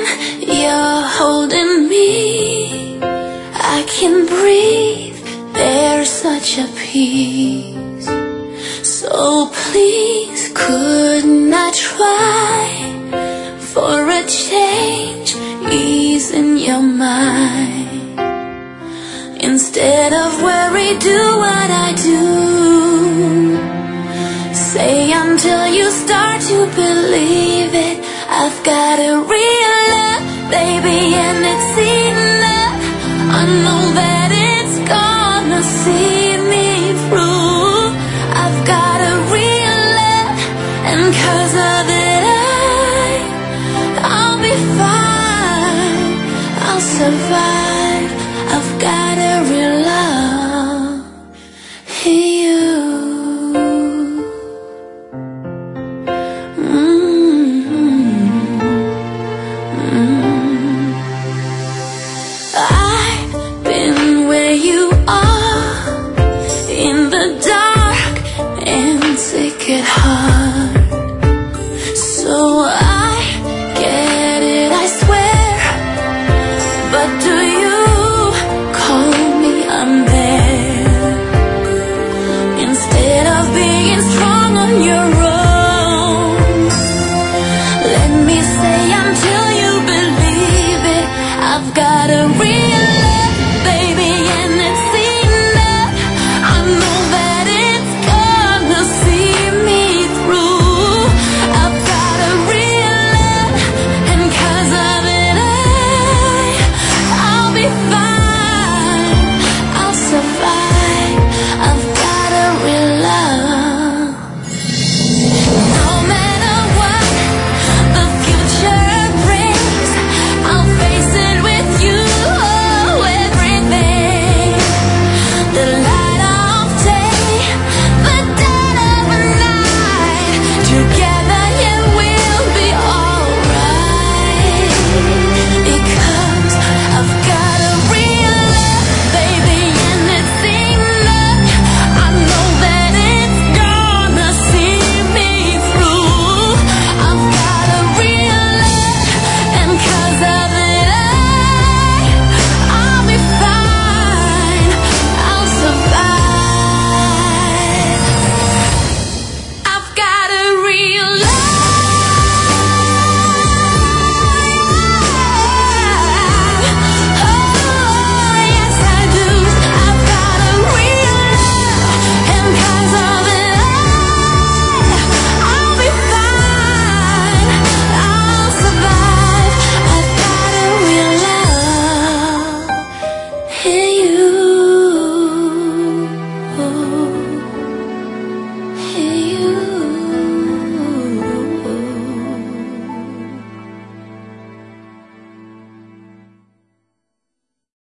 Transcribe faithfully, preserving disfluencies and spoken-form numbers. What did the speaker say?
you're holding me, I can breathe, there's such a peace. So please, couldn't I try for a change, ease in your mind? Instead of worry, do what I do. Say until you start to believe it, I've got a real love, baby, and it's enough. I know that it's gonna see me through. I've got a real love, and 'cause of it I, I'll be fine, I'll survive.